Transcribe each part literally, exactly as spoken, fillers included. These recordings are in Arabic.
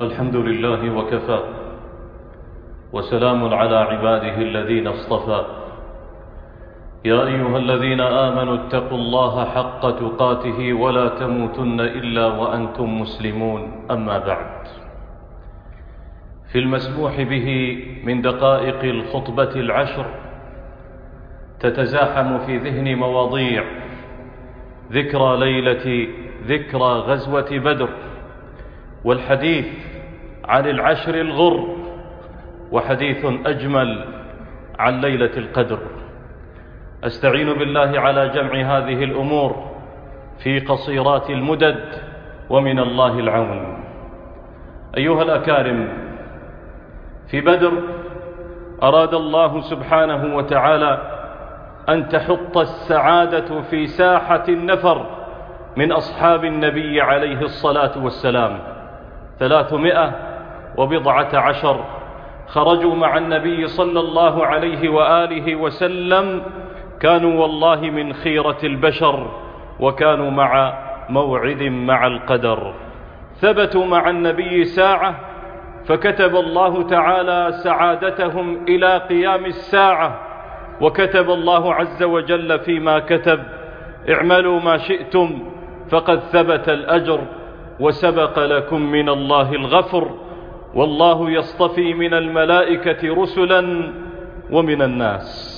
الحمد لله وكفى، وسلام على عباده الذين اصطفى. يا أيها الذين آمنوا اتقوا الله حق تقاته ولا تموتن إلا وأنتم مسلمون. أما بعد، في المسموح به من دقائق الخطبة العشر تتزاحم في ذهني مواضيع: ذكرى ليلة ذكرى غزوة بدر، والحديث عن العشر الغر، وحديث أجمل عن ليلة القدر. أستعين بالله على جمع هذه الأمور في قصيرات المدد، ومن الله العون. أيها الأكارم، في بدر أراد الله سبحانه وتعالى أن تحط السعادة في ساحة النفر من أصحاب النبي عليه الصلاة والسلام. ثلاثمائة وبضعة عشر خرجوا مع النبي صلى الله عليه وآله وسلم، كانوا والله من خيرة البشر، وكانوا مع موعد مع القدر. ثبتوا مع النبي ساعة فكتب الله تعالى سعادتهم إلى قيام الساعة، وكتب الله عز وجل فيما كتب: اعملوا ما شئتم فقد ثبت الأجر وسبق لكم من الله الغفر، والله يصطفي من الملائكة رسلا ومن الناس.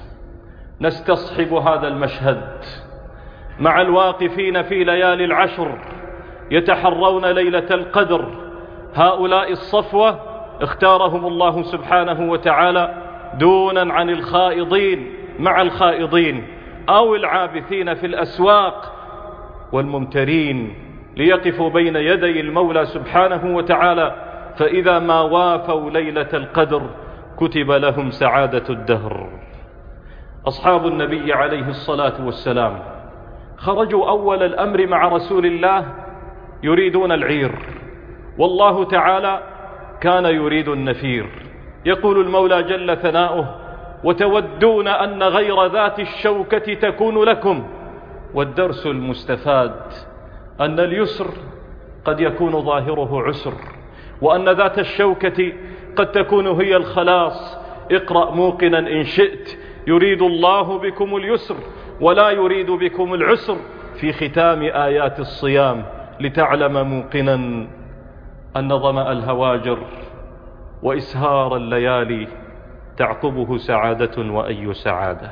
نستصحب هذا المشهد مع الواقفين في ليالي العشر يتحرون ليلة القدر. هؤلاء الصفوة اختارهم الله سبحانه وتعالى دونا عن الخائضين مع الخائضين، أو العابثين في الأسواق والممترين، ليقفوا بين يدي المولى سبحانه وتعالى، فإذا ما وافوا ليلة القدر كتب لهم سعادة الدهر. أصحاب النبي عليه الصلاة والسلام خرجوا أول الأمر مع رسول الله يريدون العير، والله تعالى كان يريد النفير. يقول المولى جل ثناؤه: وتودون أن غير ذات الشوكة تكون لكم. والدرس المستفاد أن اليسر قد يكون ظاهره عسر، وأن ذات الشوكة قد تكون هي الخلاص. اقرأ موقنا إن شئت: يريد الله بكم اليسر ولا يريد بكم العسر، في ختام آيات الصيام، لتعلم موقنا أن ظمأ الهواجر وإسهار الليالي تعقبه سعادة، وأي سعادة.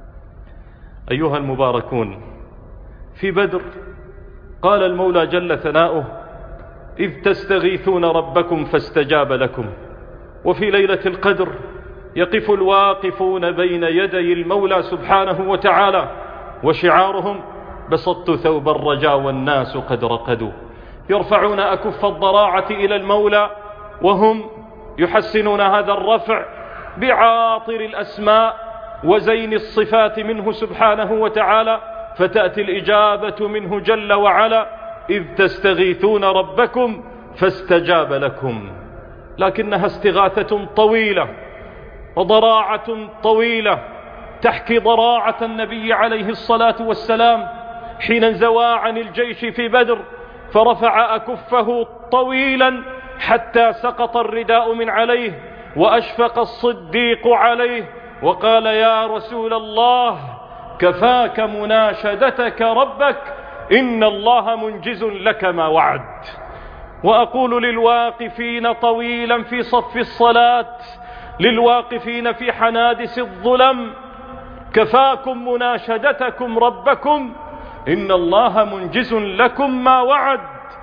أيها المباركون، في بدر قال المولى جل ثناؤه: إذ تستغيثون ربكم فاستجاب لكم. وفي ليلة القدر يقف الواقفون بين يدي المولى سبحانه وتعالى، وشعارهم: بسطت ثوب الرجا والناس قد رقدوا. يرفعون أكف الضراعة إلى المولى، وهم يحسنون هذا الرفع بعاطر الأسماء وزين الصفات منه سبحانه وتعالى، فتأتي الإجابة منه جل وعلا: إذ تستغيثون ربكم فاستجاب لكم. لكنها استغاثة طويلة وضراعة طويلة، تحكي ضراعة النبي عليه الصلاة والسلام حين انزوى عن الجيش في بدر، فرفع أكفه طويلا حتى سقط الرداء من عليه، وأشفق الصديق عليه وقال: يا رسول الله، كفاك مناشدتك ربك، إن الله منجز لك ما وعد. وأقول للواقفين طويلا في صف الصلاة، للواقفين في حنادس الظلم: كفاكم مناشدتكم ربكم، إن الله منجز لكم ما وعد.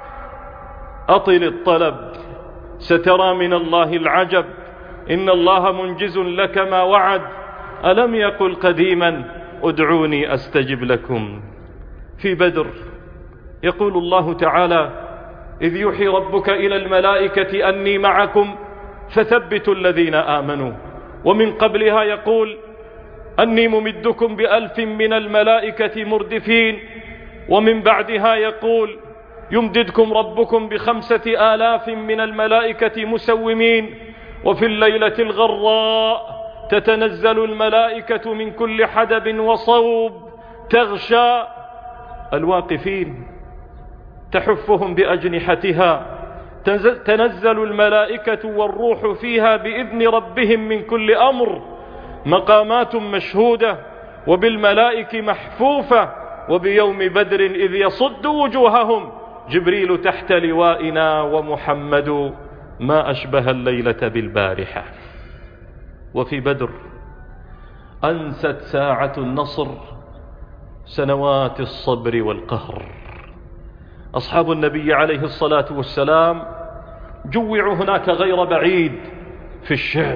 أطل الطلب سترى من الله العجب، إن الله منجز لك ما وعد. ألم يقل قديما: ادعوني أستجب لكم. في بدر يقول الله تعالى: إذ يوحي ربك إلى الملائكة أني معكم فثبتوا الذين آمنوا. ومن قبلها يقول: أني ممدكم بألف من الملائكة مردفين. ومن بعدها يقول: يمددكم ربكم بخمسة آلاف من الملائكة مسومين. وفي الليلة الغراء تتنزل الملائكة من كل حدب وصوب تغشى الواقفين، تحفهم بأجنحتها تنزل الملائكة والروح فيها بإذن ربهم من كل أمر، مقامات مشهودة وبالملائكة محفوفة. وبيوم بدر إذ يصد وجوههم جبريل تحت لوائنا ومحمد، ما أشبه الليلة بالبارحة. وفي بدر أنست ساعة النصر سنوات الصبر والقهر. أصحاب النبي عليه الصلاة والسلام جوعوا هناك غير بعيد في الشعب،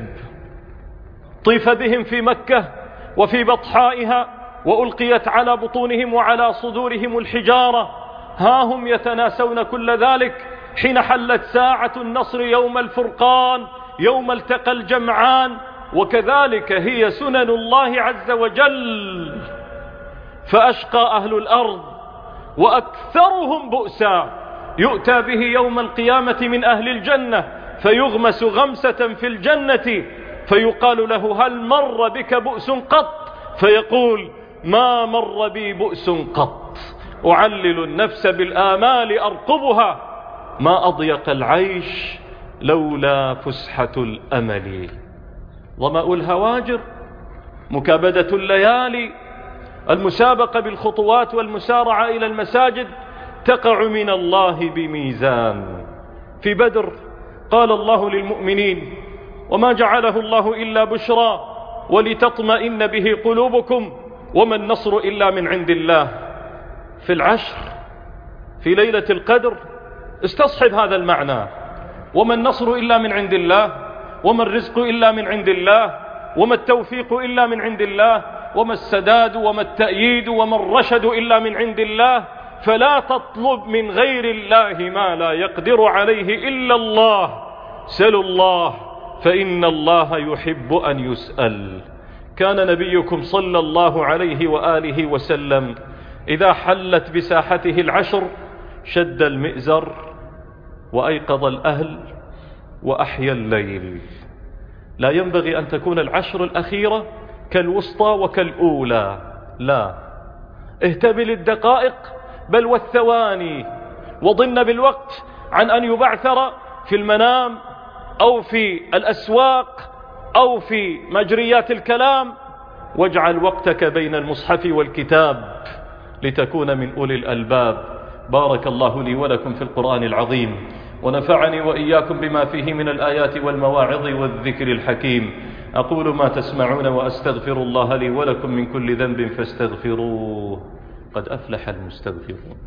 طيف بهم في مكة وفي بطحائها، وألقيت على بطونهم وعلى صدورهم الحجارة، ها هم يتناسون كل ذلك حين حلت ساعة النصر يوم الفرقان، يوم التقى الجمعان. وكذلك هي سنن الله عز وجل، فأشقى أهل الأرض وأكثرهم بؤسا يؤتى به يوم القيامة من أهل الجنة فيغمس غمسة في الجنة، فيقال له هل مر بك بؤس قط؟ فيقول ما مر بي بؤس قط، أعلل النفس بالآمال أرقبها، ما أضيق العيش لولا فسحة الأمل. ظمأ الهواجر، مكابدة الليالي، المسابقة بالخطوات والمسارعة إلى المساجد تقع من الله بميزان. في بدر قال الله للمؤمنين وما جعله الله إلا بشرى ولتطمئن به قلوبكم وما النصر إلا من عند الله. في العشر في ليلة القدر استصحب هذا المعنى، وما النصر إلا من عند الله، وما الرزق إلا من عند الله، وما التوفيق إلا من عند الله، وما السداد وما التأييد وما الرشد إلا من عند الله. فلا تطلب من غير الله ما لا يقدر عليه إلا الله، سلوا الله فإن الله يحب أن يسأل. كان نبيكم صلى الله عليه وآله وسلم إذا حلت بساحته العشر شد المئزر وأيقظ الأهل وأحيا الليل. لا ينبغي أن تكون العشر الأخيرة كالوسطى وكالأولى، لا، اهتبل الدقائق بل والثواني، وضن بالوقت عن أن يبعثر في المنام أو في الأسواق أو في مجريات الكلام. واجعل وقتك بين المصحف والكتاب لتكون من أولي الألباب. بارك الله لي ولكم في القرآن العظيم، ونفعني وإياكم بما فيه من الآيات والمواعظ والذكر الحكيم. أقول ما تسمعون وأستغفر الله لي ولكم من كل ذنب فاستغفروه، قد أفلح المستغفرون.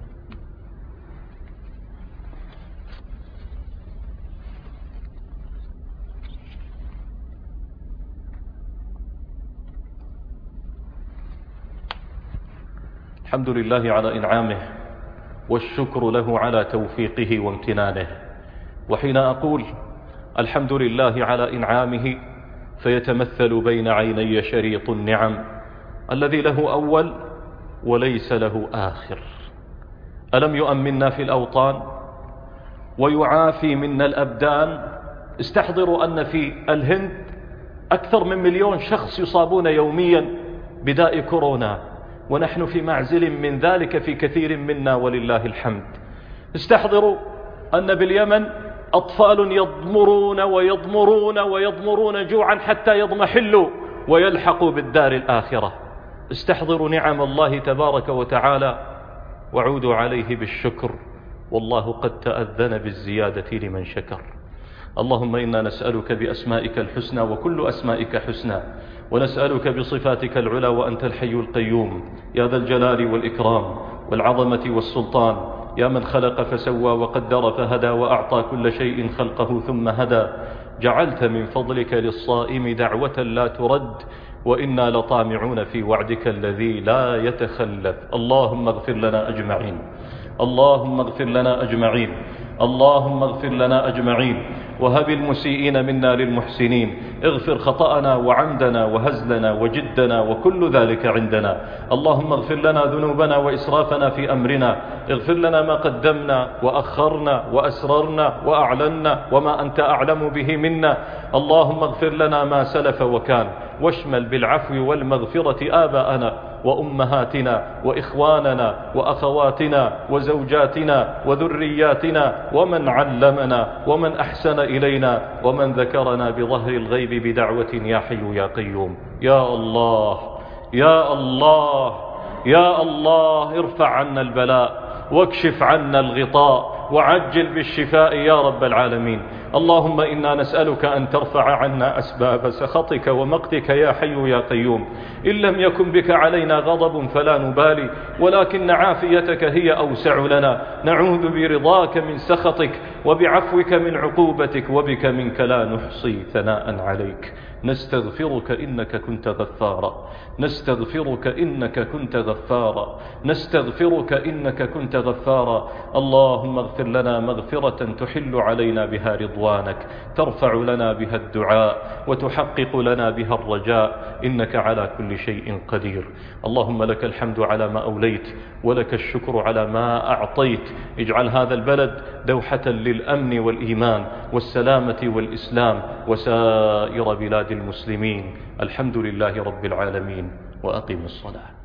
الحمد لله على إنعامه، والشكر له على توفيقه وامتنانه. وحين أقول الحمد لله على إنعامه فيتمثل بين عيني شريط النعم الذي له أول وليس له آخر. ألم يؤمننا في الأوطان ويعافي منا الأبدان؟ استحضروا أن في الهند أكثر من مليون شخص يصابون يوميا بداء كورونا، ونحن في معزل من ذلك في كثير منا ولله الحمد. استحضروا أن باليمن أطفال يضمرون ويضمرون ويضمرون جوعا حتى يضمحلوا ويلحقوا بالدار الآخرة. استحضروا نعم الله تبارك وتعالى وعودوا عليه بالشكر، والله قد تأذن بالزيادة لمن شكر. اللهم إنا نسألك بأسمائك الحسنى وكل أسمائك حسنى، ونسألك بصفاتك العلى وأنت الحي القيوم يا ذا الجلال والإكرام والعظمة والسلطان، يا من خلق فسوى وقدر فهدى وأعطى كل شيء خلقه ثم هدى. جعلت من فضلك للصائم دعوة لا ترد، وإنا لطامعون في وعدك الذي لا يتخلف. اللهم اغفر لنا أجمعين، اللهم اغفر لنا أجمعين، اللهم اغفر لنا أجمعين، وهب المسيئين منا للمحسنين. اغفر خطأنا وعمدنا وهزلنا وجدنا وكل ذلك عندنا. اللهم اغفر لنا ذنوبنا وإسرافنا في أمرنا، اغفر لنا ما قدمنا وأخرنا وأسررنا وأعلنا وما أنت أعلم به منا. اللهم اغفر لنا ما سلف وكان واشمل بالعفو والمغفرة آباءنا وأمهاتنا وإخواننا وأخواتنا وزوجاتنا وذرياتنا ومن علمنا ومن أحسن إلينا ومن ذكرنا بظهر الغيب بدعوة يا حي يا قيوم. يا الله يا الله يا الله ارفع عنا البلاء واكشف عنا الغطاء وعجل بالشفاء يا رب العالمين. اللهم إنا نسألك أن ترفع عنا أسباب سخطك ومقتك يا حي يا قيوم. إن لم يكن بك علينا غضب فلا نبالي، ولكن عافيتك هي أوسع لنا. نعوذ برضاك من سخطك وبعفوك من عقوبتك، وبك منك لا نحصي ثناء عليك. نستغفرك إنك كنت غفارا، نستغفرك إنك كنت غفارا، نستغفرك إنك كنت غفارا. اللهم اغفر لنا مغفرة تحل علينا بها رضوانك، ترفع لنا بها الدعاء وتحقق لنا بها الرجاء، إنك على كل شيء قدير. اللهم لك الحمد على ما أوليت، ولك الشكر على ما أعطيت. اجعل هذا البلد دوحة للأمن والإيمان والسلامة والإسلام وسائر بلاد المسلمين. الحمد لله رب العالمين، وأقم الصلاة.